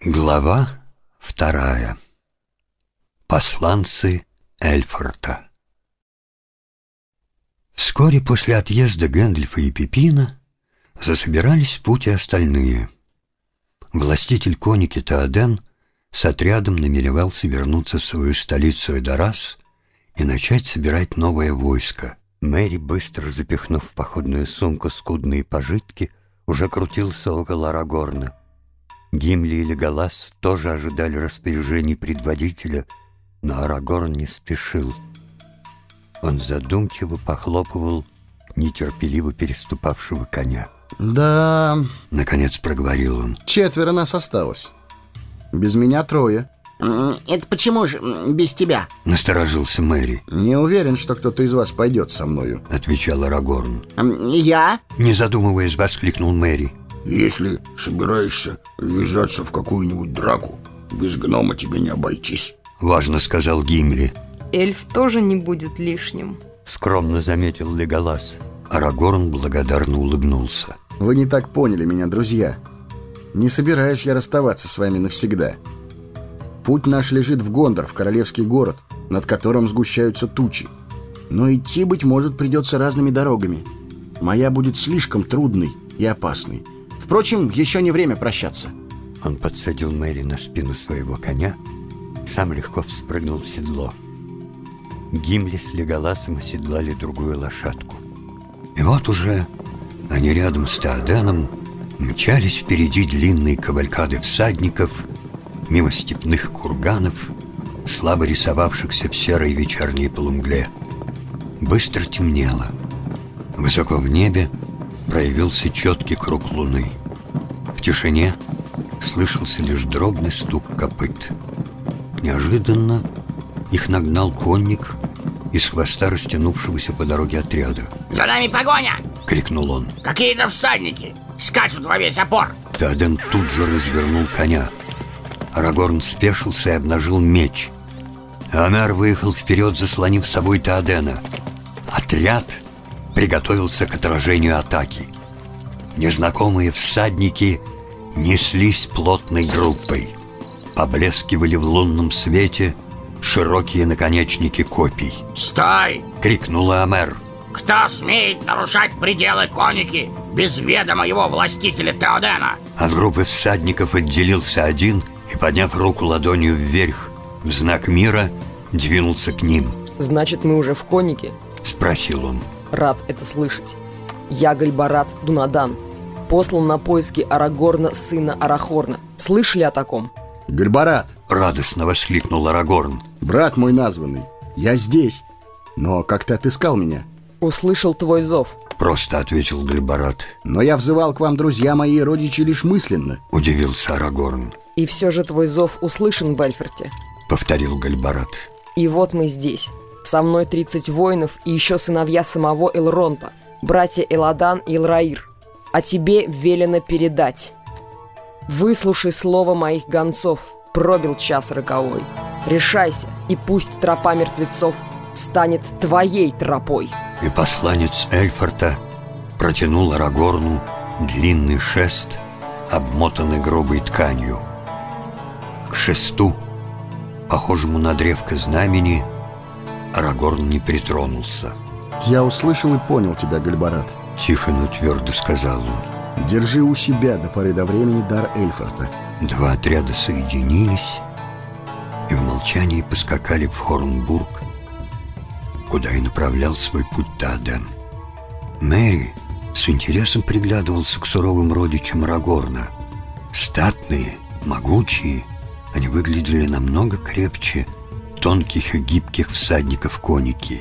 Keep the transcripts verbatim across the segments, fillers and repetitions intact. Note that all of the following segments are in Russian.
Глава вторая. Посланцы Эльфорта. Вскоре после отъезда Гэндальфа и Пипина засобирались в путь и остальные. Властитель коники Теоден с отрядом намеревался вернуться в свою столицу Эдорас и начать собирать новое войско. Мэри, быстро запихнув в походную сумку скудные пожитки, уже крутился около Арагорна. Гимли и Леголас тоже ожидали распоряжений предводителя, но Арагорн не спешил. Он задумчиво похлопывал нетерпеливо переступавшего коня. «Да...» — наконец проговорил он. «Четверо нас осталось. Без меня трое». «Это почему же без тебя?» — насторожился Мэри. «Не уверен, что кто-то из вас пойдет со мною», — отвечал Арагорн. «Я?» — не задумываясь, воскликнул Мэри. «Если собираешься ввязаться в какую-нибудь драку, без гнома тебе не обойтись», — важно сказал Гимли. «Эльф тоже не будет лишним», — скромно заметил Леголас. Арагорн благодарно улыбнулся. «Вы не так поняли меня, друзья. Не собираюсь я расставаться с вами навсегда. Путь наш лежит в Гондор, в королевский город, над которым сгущаются тучи. Но идти, быть может, придется разными дорогами. Моя будет слишком трудной и опасной. Впрочем, еще не время прощаться». Он подсадил Мэри на спину своего коня, сам легко вспрыгнул в седло. Гимли с Леголасом оседлали другую лошадку. И вот уже они рядом с Теоденом мчались впереди длинные кавалькады всадников, мимо степных курганов, слабо рисовавшихся в серой вечерней полумгле. Быстро темнело. Высоко в небе проявился четкий круг луны. В тишине слышался лишь дробный стук копыт. Неожиданно их нагнал конник из хвоста растянувшегося по дороге отряда. «За нами погоня!» — крикнул он. «Какие-то всадники! Скачут во весь опор!» Теоден тут же развернул коня. Арагорн спешился и обнажил меч. Эомер выехал вперед, заслонив собой Теодена. Отряд приготовился к отражению атаки. Незнакомые всадники неслись плотной группой. Поблескивали в лунном свете широкие наконечники копий. «Стой!» — крикнул Эомер. «Кто смеет нарушать пределы коники без ведома его властителя Теодена?» От группы всадников отделился один и, подняв руку ладонью вверх в знак мира, двинулся к ним. «Значит, мы уже в конике?» — спросил он. «Рад это слышать. Я Гальбарат Дунадан, послан на поиски Арагорна, сына Арахорна. Слышали о таком?» «Гальбарат!» — радостно воскликнул Арагорн. «Брат мой названный, я здесь. Но как ты отыскал меня?» «Услышал твой зов», — просто ответил Гальбарат. «Но я взывал к вам, друзья мои и родичи, лишь мысленно», — удивился Арагорн. «И все же твой зов услышан в Эльфорте», — повторил Гальбарат. «И вот мы здесь. Со мной тридцать воинов и еще сыновья самого Элронта, братья Эладан и Элраир. А тебе велено передать. Выслушай слово моих гонцов, пробил час роковой. Решайся, и пусть тропа мертвецов станет твоей тропой». И посланец Эльфорта протянул Арагорну длинный шест, обмотанный грубой тканью. К шесту, похожему на древко знамени, Арагорн не притронулся. «Я услышал и понял тебя, Гальбарат», — тихо, но твердо сказал он. «Держи у себя до поры до времени дар Эльфорта». Два отряда соединились и в молчании поскакали в Хорнбург, куда и направлял свой путь Теоден. Мэри с интересом приглядывался к суровым родичам Арагорна. Статные, могучие, они выглядели намного крепче тонких и гибких всадников коники.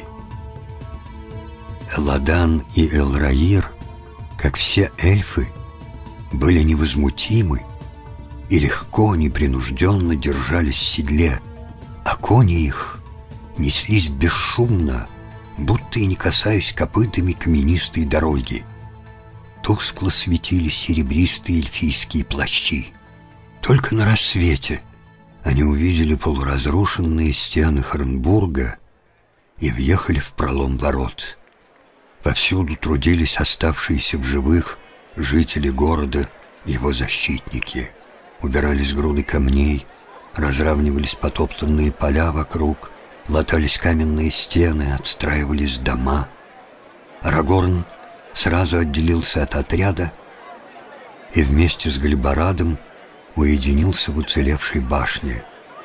Эладан и Элраир, как все эльфы, были невозмутимы и легко, непринужденно держались в седле, а кони их неслись бесшумно, будто и не касаясь копытами каменистой дороги. Тускло светились серебристые эльфийские плащи. Только на рассвете они увидели полуразрушенные стены Хорнбурга и въехали в пролом ворот. Повсюду трудились оставшиеся в живых жители города, его защитники. убирались груды камней, разравнивались потоптанные поля вокруг, латались каменные стены, отстраивались дома. Арагорн сразу отделился от отряда и вместе с Гальбарадом уединился в уцелевшей башне.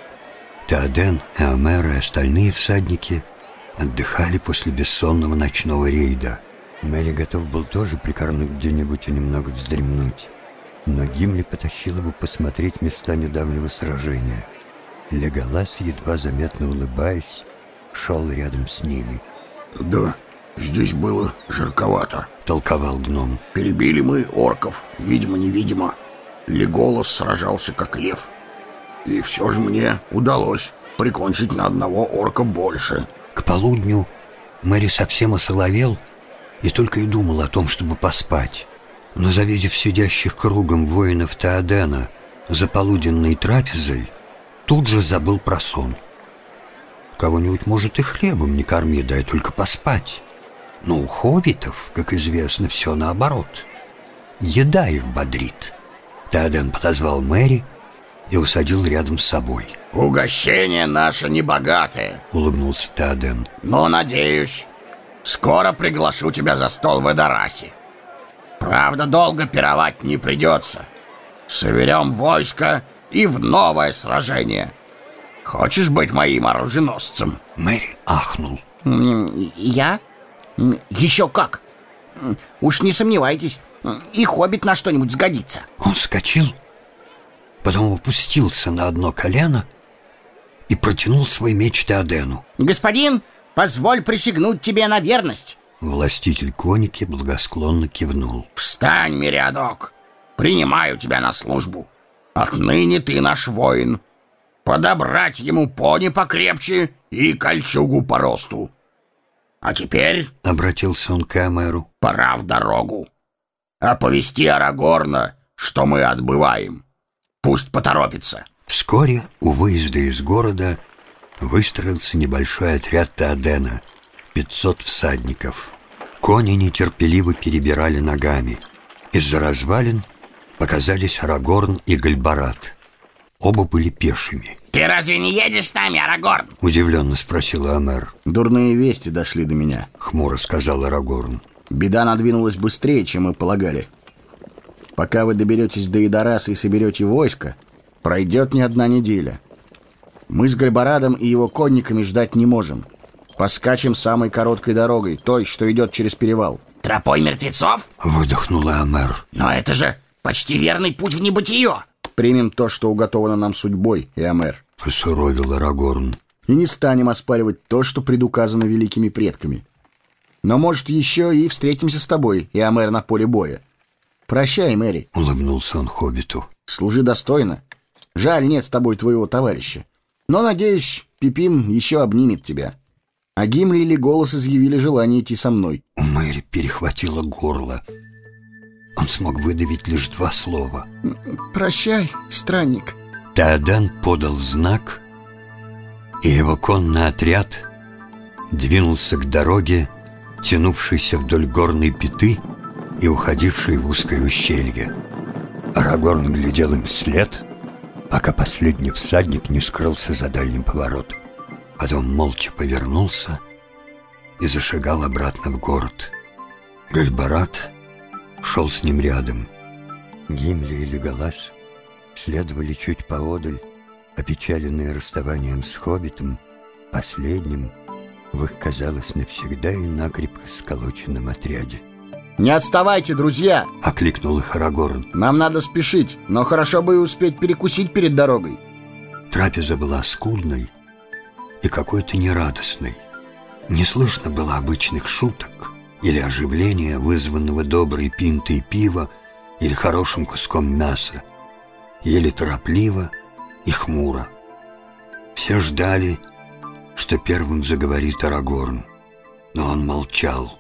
Теоден, Эомер и остальные всадники отдыхали после бессонного ночного рейда. Мэри готов был тоже прикорнуть где-нибудь и немного вздремнуть, но Гимли потащил его посмотреть места недавнего сражения. Леголас, едва заметно улыбаясь, шел рядом с ними. «Да, здесь было жарковато», — толковал гном. «Перебили мы орков, видимо-невидимо. Леголас сражался как лев. И все же мне удалось прикончить на одного орка больше». К полудню Мэри совсем осоловел и только и думал о том, чтобы поспать. Но, завидев сидящих кругом воинов Теодена за полуденной трапезой, тут же забыл про сон. Кого-нибудь, может, и хлебом не корми, дай только поспать. Но у хоббитов, как известно, все наоборот. Еда их бодрит. Теоден подозвал Мэри и усадил рядом с собой. «Угощение наше небогатое», — улыбнулся Теоден. «но, надеюсь, скоро приглашу тебя за стол в Эдорасе. Правда, долго пировать не придется. Соберем войско и в новое сражение. Хочешь быть моим оруженосцем?» Мэри ахнул. «Я? Еще как! Уж не сомневайтесь, и хоббит на что-нибудь сгодится». Он вскочил, потом опустился на одно колено и протянул свой меч Теодену. «Господин, позволь присягнуть тебе на верность». Властитель коники благосклонно кивнул. «Встань, Мириадок, принимаю тебя на службу. Отныне ты наш воин. Подобрать ему пони покрепче и кольчугу по росту. А теперь, — обратился он к Эомеру, — пора в дорогу. Оповести Арагорна, что мы отбываем. Пусть поторопится». Вскоре у выезда из города выстроился небольшой отряд Теодена, пятьсот всадников. Кони нетерпеливо перебирали ногами. Из-за развалин показались Арагорн и Гальбарад. Оба были пешими. «Ты разве не едешь с нами, Арагорн?» — удивленно спросил Эомер. «Дурные вести дошли до меня», — хмуро сказал Арагорн. «Беда надвинулась быстрее, чем мы полагали. Пока вы доберетесь до Эдораса и соберете войско, пройдет не одна неделя. Мы с Гальбарадом и его конниками ждать не можем. Поскачем самой короткой дорогой, той, что идет через перевал». «Тропой мертвецов?» — выдохнул Эомер. «Но это же почти верный путь в небытие». «Примем то, что уготовано нам судьбой, Эомер», — посуровил Арагорн. «и не станем оспаривать то, что предуказано великими предками. Но, может, еще и встретимся с тобой, Эомер, на поле боя. Прощай, Мэри», — улыбнулся он хоббиту. «Служи достойно. Жаль, нет с тобой твоего товарища. Но, надеюсь, Пипин еще обнимет тебя. А Гимли или голос изъявили желание идти со мной». У Мэри перехватило горло. Он смог выдавить лишь два слова. «Прощай, странник». Теоден подал знак, и его конный отряд двинулся к дороге, тянувшейся вдоль горной пяты и уходившей в узкое ущелье. Арагорн глядел им вслед, пока последний всадник не скрылся за дальним поворотом. Потом молча повернулся и зашагал обратно в город. Гальбарад шел с ним рядом. Гимли и Леголас следовали чуть поодаль, опечаленные расставанием с хоббитом, последним в их, казалось, навсегда и накрепко сколоченном отряде. «Не отставайте, друзья!» — окликнул их Арагорн. «Нам надо спешить, но хорошо бы и успеть перекусить перед дорогой». Трапеза была скудной и какой-то нерадостной. Не слышно было обычных шуток или оживления, вызванного доброй пинтой пива или хорошим куском мяса. Ели торопливо и хмуро. Все ждали, что первым заговорит Арагорн, но он молчал.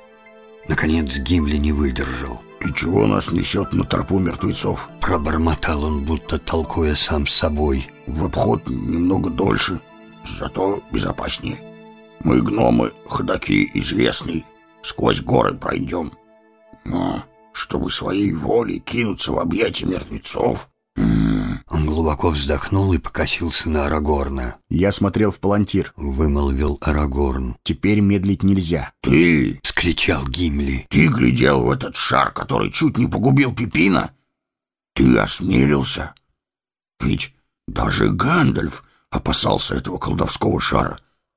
Наконец Гимли не выдержал. «И чего нас несет на тропу мертвецов?» Пробормотал он, будто толкуя сам с собой. «В обход немного дольше, зато безопаснее. Мы, гномы, ходаки известные, сквозь горы пройдем. Но чтобы своей волей кинуться в объятия мертвецов, м-м, глубоко вздохнул и покосился на Арагорна. Я смотрел в палантир. Вымолвил Арагорн. Теперь медлить нельзя. Ты... Вскричал Гимли. Ты глядел в этот шар, который чуть не погубил Пипина? Ты осмелился? Ведь даже Гэндальф опасался этого колдовского шара.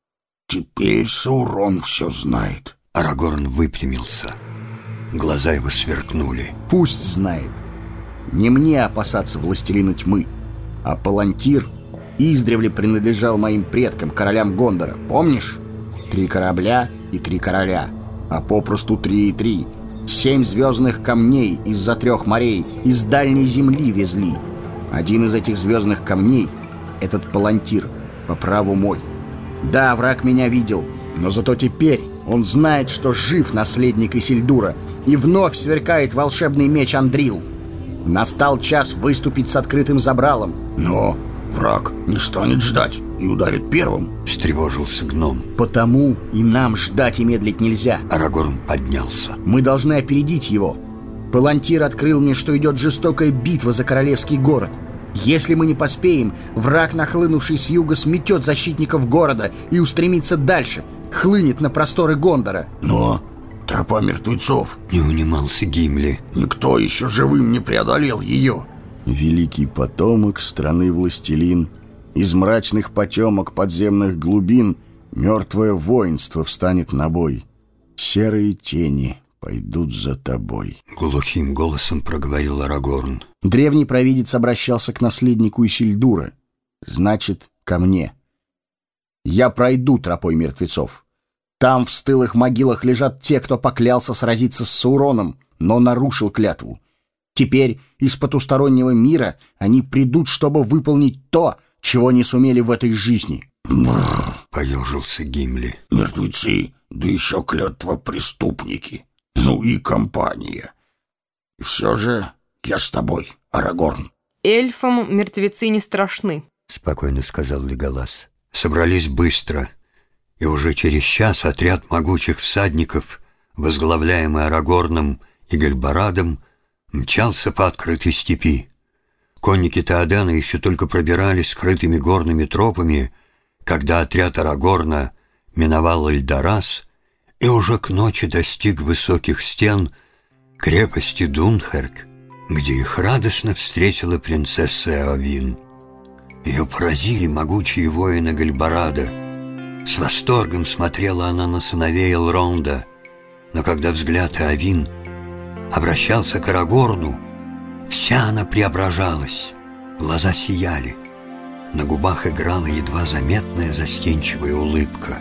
Теперь Саурон все знает. Арагорн выпрямился. Глаза его сверкнули. Пусть знает. Не мне опасаться властелина тьмы, а палантир издревле принадлежал моим предкам, королям Гондора. Помнишь? Три корабля и три короля, а попросту три и три. Семь звездных камней из-за трех морей, из дальней земли везли. Один из этих звездных камней — этот палантир, по праву мой. Да, враг меня видел, но зато теперь он знает, что жив наследник Исильдура, и вновь сверкает волшебный меч Андрил. Настал час выступить с открытым забралом. Но враг не станет ждать и ударит первым. Встревожился гном. Потому и нам ждать и медлить нельзя. Арагорн поднялся. Мы должны опередить его. Палантир открыл мне, что идет жестокая битва за королевский город. Если мы не поспеем, враг, нахлынувший с юга, сметет защитников города и устремится дальше, хлынет на просторы Гондора. Но тропа мертвецов. Не унимался Гимли. Никто еще живым не преодолел ее. Великий потомок страны властелин, из мрачных потемок подземных глубин мертвое воинство встанет на бой. Серые тени пойдут за тобой. Глухим голосом проговорил Арагорн. Древний провидец обращался к наследнику Исильдура. Значит, ко мне. Я пройду тропой мертвецов. Там в стылых могилах лежат те, кто поклялся сразиться с Сауроном, но нарушил клятву. Теперь из потустороннего мира они придут, чтобы выполнить то, чего не сумели в этой жизни. Бррр. Поежился Гимли. Мертвецы, да еще клятва преступники. Ну и компания. И все же я с тобой, Арагорн. Эльфам мертвецы не страшны, Спокойно сказал Леголас. Собрались быстро, и уже через час отряд могучих всадников, возглавляемый Арагорном и Гельбарадом, мчался по открытой степи. Конники Теодена еще только пробирались скрытыми горными тропами, когда отряд Арагорна миновал Эльдорас и уже к ночи достиг высоких стен крепости Дунхерк, где их радостно встретила принцесса Эовин. Ее поразили могучие воины Гельбарада. С восторгом смотрела она на сыновей Элронда, но когда взгляд Эовин обращался к Арагорну, вся она преображалась, глаза сияли, на губах играла едва заметная застенчивая улыбка.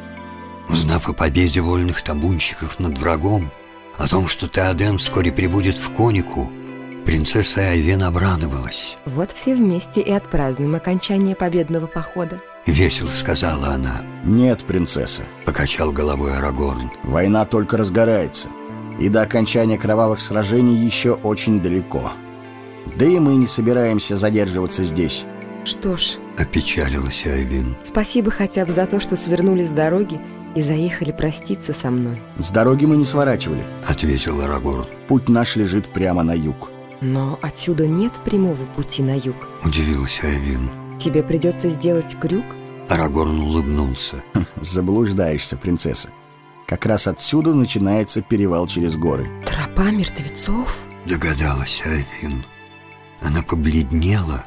Узнав о победе вольных табунщиков над врагом, о том, что Теоден вскоре прибудет в Конику, принцесса Эовин обрадовалась. Вот все вместе и отпразднуем окончание победного похода. Весело сказала она. Нет, принцесса, Покачал головой Арагорн. война только разгорается, и до окончания кровавых сражений еще очень далеко. Да и мы не собираемся задерживаться здесь. Что ж, Опечалилась Эовин. спасибо хотя бы за то, что свернули с дороги и заехали проститься со мной. С дороги мы не сворачивали. Ответил Арагорн. Путь наш лежит прямо на юг. Но отсюда нет прямого пути на юг. Удивилась Эовин. Тебе придется сделать крюк? Арагорн улыбнулся. Заблуждаешься, принцесса. Как раз отсюда начинается перевал через горы. Тропа мертвецов? Догадалась Эовин. Она побледнела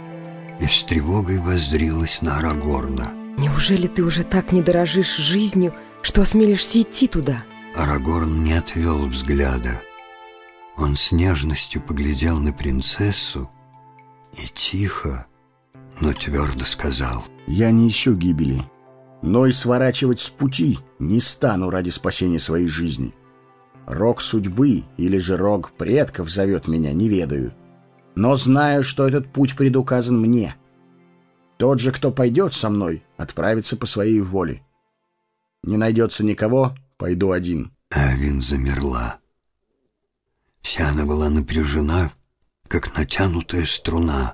и с тревогой воззрилась на Арагорна. Неужели ты уже так не дорожишь жизнью, что осмелишься идти туда? Арагорн не отвел взгляда. Он с нежностью поглядел на принцессу и тихо, но твердо сказал. Я не ищу гибели, но и сворачивать с пути не стану ради спасения своей жизни. Рог судьбы или же рог предков зовет меня, не ведаю. Но знаю, что этот путь предуказан мне. Тот же, кто пойдет со мной, отправится по своей воле. Не найдется никого, пойду один. Эовин замерла. Вся она была напряжена, как натянутая струна.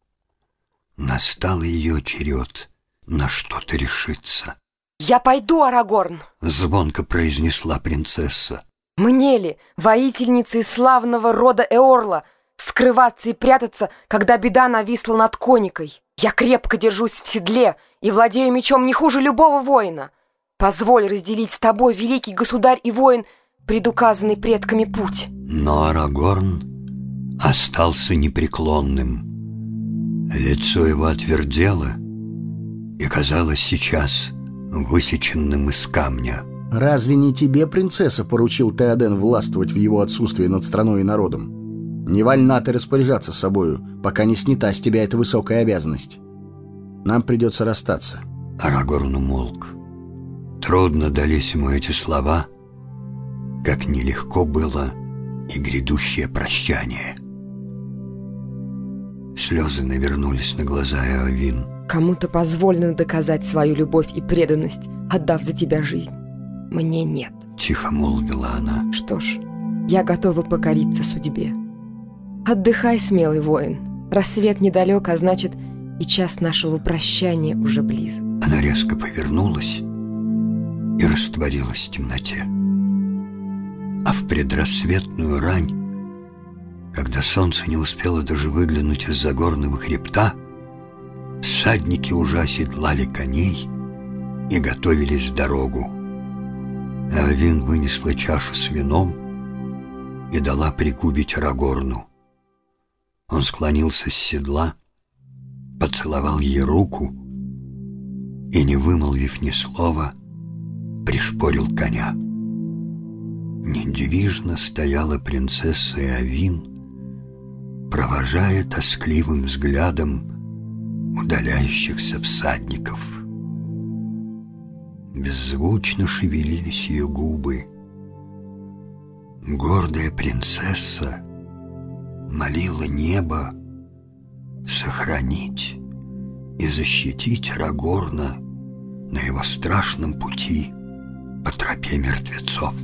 Настал ее черед на что-то решиться. «Я пойду, Арагорн!» — звонко произнесла принцесса. «Мне ли, воительнице из славного рода Эорла, скрываться и прятаться, когда беда нависла над коникой. Я крепко держусь в седле и владею мечом не хуже любого воина. Позволь разделить с тобой, великий государь и воин, предуказанный предками путь». Но Арагорн остался непреклонным. Лицо его отвердело и казалось сейчас высеченным из камня. «Разве не тебе, принцесса, поручил Теоден властвовать в его отсутствии над страной и народом? Не вольна ты распоряжаться собою, пока не снята с тебя эта высокая обязанность. Нам придется расстаться». Арагорн умолк. Трудно дались ему эти слова, как нелегко было и грядущее прощание. Слезы навернулись на глаза Эовин. «Кому-то позволено доказать свою любовь и преданность, отдав за тебя жизнь. Мне нет», — тихо молвила она. «Что ж, я готова покориться судьбе. Отдыхай, смелый воин. Рассвет недалек, а значит, и час нашего прощания уже близок». Она резко повернулась и растворилась в темноте. А в предрассветную рань, когда солнце не успело даже выглянуть из-за горного хребта, всадники уже оседлали коней и готовились в дорогу. Эовин вынесла чашу с вином и дала пригубить Арагорну. Он склонился с седла, поцеловал ей руку и, не вымолвив ни слова, пришпорил коня. Недвижно стояла принцесса Эовин, провожая тоскливым взглядом удаляющихся всадников. Беззвучно шевелились ее губы. Гордая принцесса молила небо сохранить и защитить Арагорна на его страшном пути по тропе мертвецов.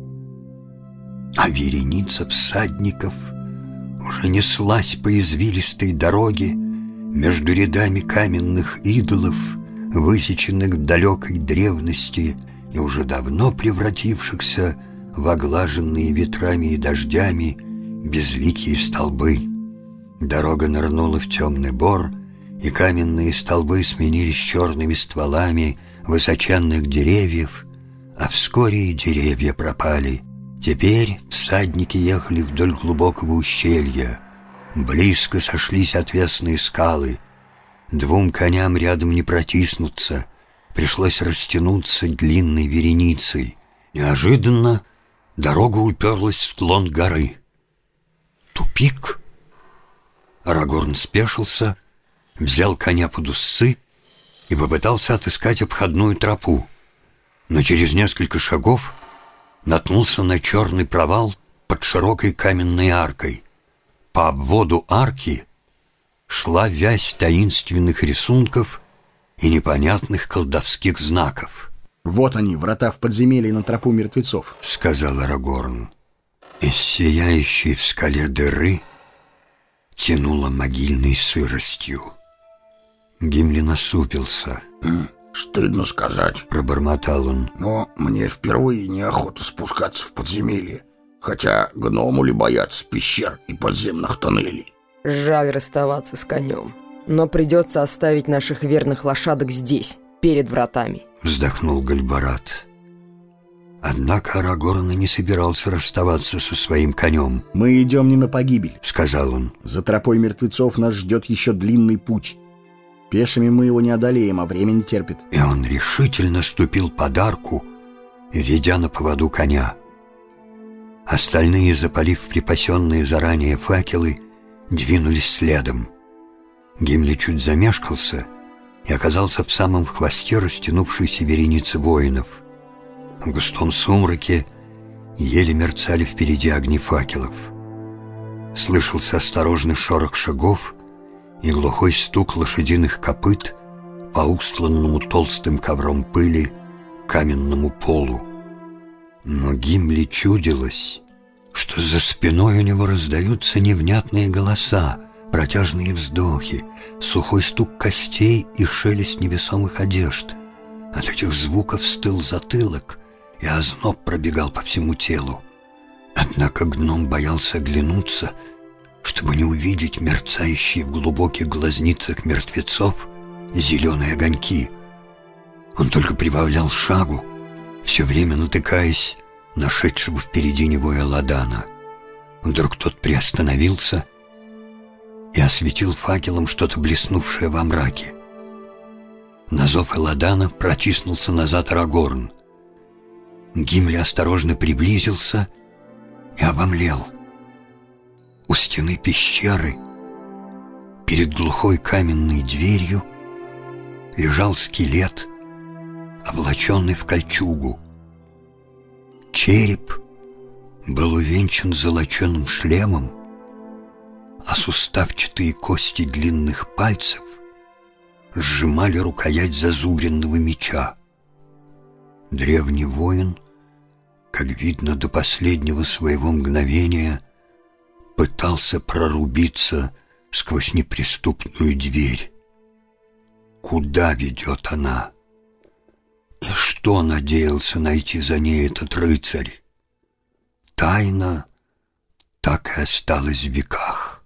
А вереница всадников уже неслась по извилистой дороге между рядами каменных идолов, высеченных в далекой древности и уже давно превратившихся в оглаженные ветрами и дождями безликие столбы. Дорога нырнула в темный бор, и каменные столбы сменились черными стволами высоченных деревьев, а вскоре и деревья пропали. Теперь всадники ехали вдоль глубокого ущелья. Близко сошлись отвесные скалы. Двум коням рядом не протиснуться. Пришлось растянуться длинной вереницей. Неожиданно дорога уперлась в склон горы. Тупик. Арагорн спешился, взял коня под узцы и попытался отыскать обходную тропу. Но через несколько шагов наткнулся на черный провал под широкой каменной аркой. По обводу арки шла вязь таинственных рисунков и непонятных колдовских знаков. «Вот они, врата в подземелье на тропу мертвецов», — сказал Арагорн. Из сияющей в скале дыры тянуло могильной сыростью. Гимли насупился. «Стыдно сказать», — пробормотал он. «но мне впервые неохота спускаться в подземелье, хотя гному ли боятся пещер и подземных тоннелей». «Жаль расставаться с конем, но придется оставить наших верных лошадок здесь, перед вратами», — вздохнул Гальбарат. Однако Арагорн не собирался расставаться со своим конем. «Мы идем не на погибель», — сказал он. «За тропой мертвецов нас ждет еще длинный путь. Пешими мы его не одолеем, а время не терпит». И он решительно ступил под арку, ведя на поводу коня. Остальные, запалив припасенные заранее факелы, двинулись следом. Гимли чуть замешкался и оказался в самом хвосте растянувшейся вереницы воинов. В густом сумраке еле мерцали впереди огни факелов. Слышался осторожный шорох шагов и глухой стук лошадиных копыт по устланному толстым ковром пыли каменному полу. Но Гимли чудилось, что за спиной у него раздаются невнятные голоса, протяжные вздохи, сухой стук костей и шелест невесомых одежд. От этих звуков стыл затылок, и озноб пробегал по всему телу. Однако гном боялся оглянуться, чтобы не увидеть мерцающие в глубоких глазницах мертвецов зеленые огоньки. Он только прибавлял шагу, все время натыкаясь на шедшего впереди него Эладана. Вдруг тот приостановился и осветил факелом что-то блеснувшее во мраке. На зов Эладана протиснулся назад Арагорн. Гимли осторожно приблизился и обомлел. У стены пещеры, перед глухой каменной дверью, лежал скелет, облаченный в кольчугу. Череп был увенчан золоченым шлемом, а суставчатые кости длинных пальцев сжимали рукоять зазубренного меча. Древний воин, как видно, до последнего своего мгновения пытался прорубиться сквозь неприступную дверь. Куда ведет она? И что надеялся найти за ней этот рыцарь? Тайна так и осталась в веках.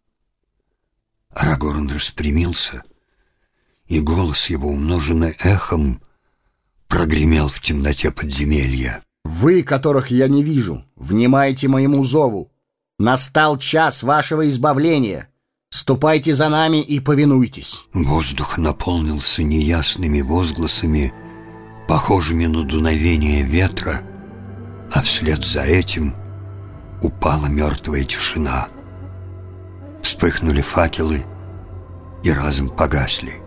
Арагорн распрямился, и голос его, умноженный эхом, прогремел в темноте подземелья. «Вы, которых я не вижу, внимайте моему зову. Настал час вашего избавления. Ступайте за нами и повинуйтесь». Воздух наполнился неясными возгласами, похожими на дуновение ветра, а вслед за этим упала мертвая тишина. Вспыхнули факелы и разом погасли.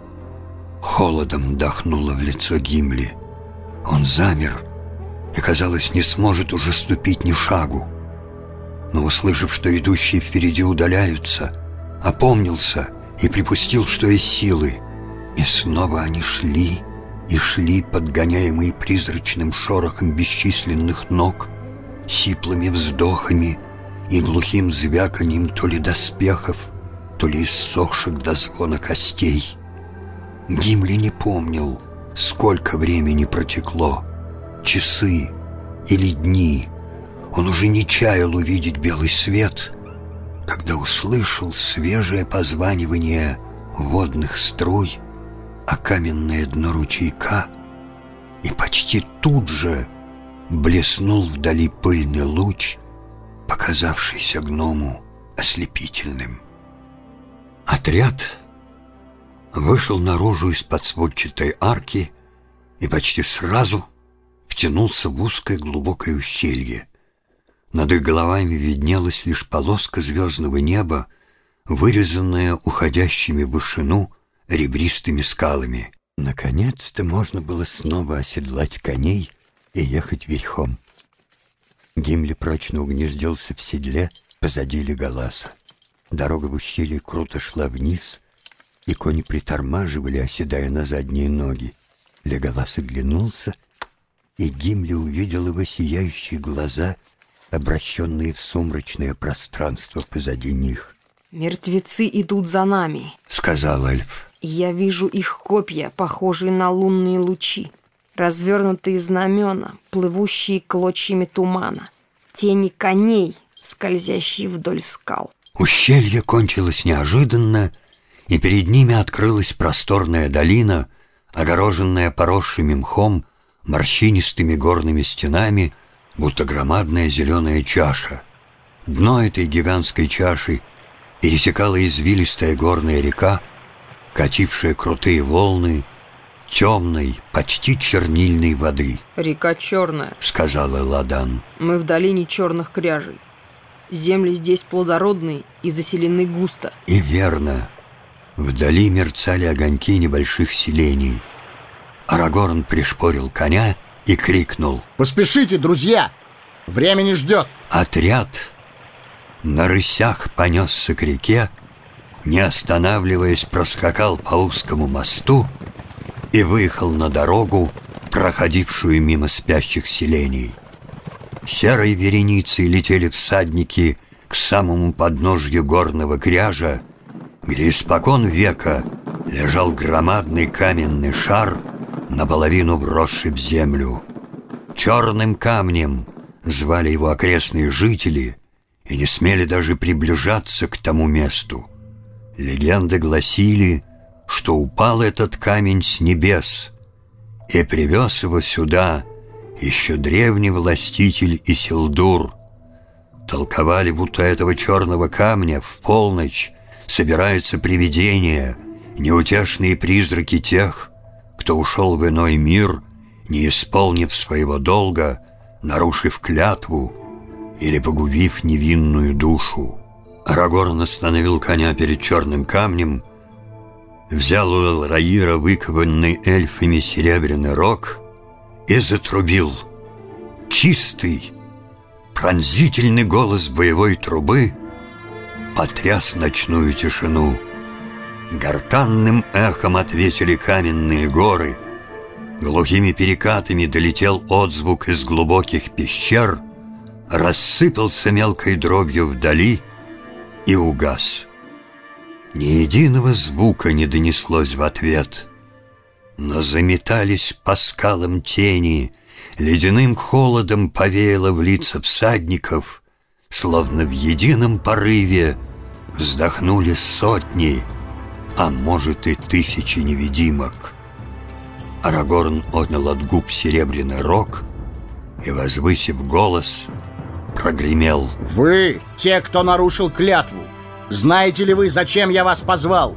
Холодом дохнуло в лицо Гимли. Он замер и, казалось, не сможет уже ступить ни шагу. Но, услышав, что идущие впереди удаляются, опомнился и припустил, что из силы. И снова они шли и шли, подгоняемые призрачным шорохом бесчисленных ног, сиплыми вздохами и глухим звяканьем то ли доспехов, то ли иссохших до звона костей. Гимли не помнил, сколько времени протекло, часы или дни. Он уже не чаял увидеть белый свет, когда услышал свежее позванивание водных струй о каменное дно ручейка, и почти тут же блеснул вдали пыльный луч, показавшийся гному ослепительным. Отряд вышел наружу из-под сводчатой арки и почти сразу втянулся в узкое глубокое ущелье. Над их головами виднелась лишь полоска звездного неба, вырезанная уходящими в вышину ребристыми скалами. Наконец-то можно было снова оседлать коней и ехать верхом. Гимли прочно угнездился в седле позади Леголаса. Дорога в ущелье круто шла вниз, и кони притормаживали, оседая на задние ноги. Леголас оглянулся, и Гимли увидел его сияющие глаза, обращенные в сумрачное пространство позади них. «Мертвецы идут за нами», — сказал эльф. «Я вижу их копья, похожие на лунные лучи, развернутые знамена, плывущие клочьями тумана, тени коней, скользящие вдоль скал». Ущелье кончилось неожиданно, и перед ними открылась просторная долина, огороженная поросшими мхом, морщинистыми горными стенами, будто громадная зеленая чаша. Дно этой гигантской чаши пересекала извилистая горная река, катившая крутые волны темной, почти чернильной воды. «Река черная», — сказал Эладан. «Мы в долине черных кряжей. Земли здесь плодородные и заселены густо». И верно. Вдали мерцали огоньки небольших селений. Арагорн пришпорил коня и крикнул: «Поспешите, друзья! Время не ждет!» Отряд на рысях понесся к реке, не останавливаясь, проскакал по узкому мосту и выехал на дорогу, проходившую мимо спящих селений. Серой вереницей летели всадники к самому подножью горного кряжа, где испокон века лежал громадный каменный шар, наполовину вросший в землю. Черным камнем звали его окрестные жители, и не смели даже приближаться к тому месту. Легенды гласили, что упал этот камень с небес, и привез его сюда еще древний властитель Исилдур. Толковали, будто этого черного камня в полночь собираются привидения, неутешные призраки тех, кто ушел в иной мир, не исполнив своего долга, нарушив клятву или погубив невинную душу. Арагорн остановил коня перед черным камнем, взял у Элраира выкованный эльфами серебряный рог и затрубил. Чистый, пронзительный голос боевой трубы потряс ночную тишину. Гортанным эхом ответили каменные горы, глухими перекатами долетел отзвук из глубоких пещер, рассыпался мелкой дробью вдали и угас. Ни единого звука не донеслось в ответ, но заметались по скалам тени, ледяным холодом повеяло в лица всадников, словно в едином порыве вздохнули сотни, а может и тысячи невидимок. Арагорн отнял от губ серебряный рог и, возвысив голос, прогремел: «Вы, те, кто нарушил клятву, знаете ли вы, зачем я вас позвал?»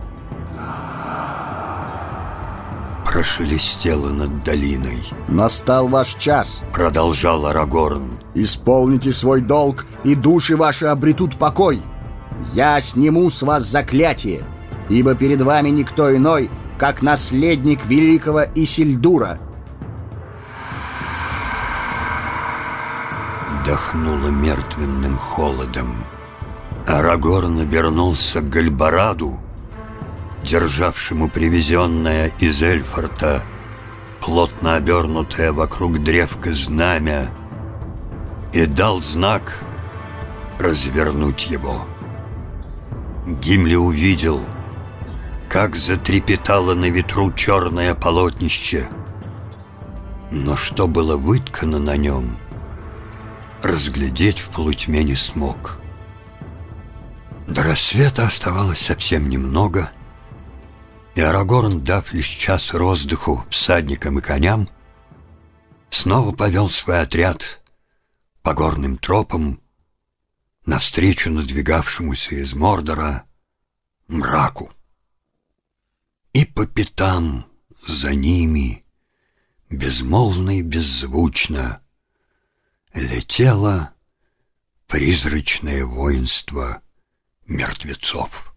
Прошелестело над долиной. «Настал ваш час», — продолжал Арагорн. «Исполните свой долг, и души ваши обретут покой. Я сниму с вас заклятие, ибо перед вами никто иной, как наследник великого Исильдура». Дохнуло мертвенным холодом. Арагорн обернулся к Гальбараду, державшему привезенное из Эльфорта, плотно обернутое вокруг древка знамя, и дал знак развернуть его. Гимли увидел, как затрепетало на ветру черное полотнище, но что было выткано на нем, разглядеть в полутьме не смог. До рассвета оставалось совсем немного, и Арагорн, дав лишь час роздыху всадникам и коням, снова повел свой отряд по горным тропам навстречу надвигавшемуся из Мордора мраку. И по пятам за ними, безмолвно и беззвучно, летело призрачное воинство мертвецов.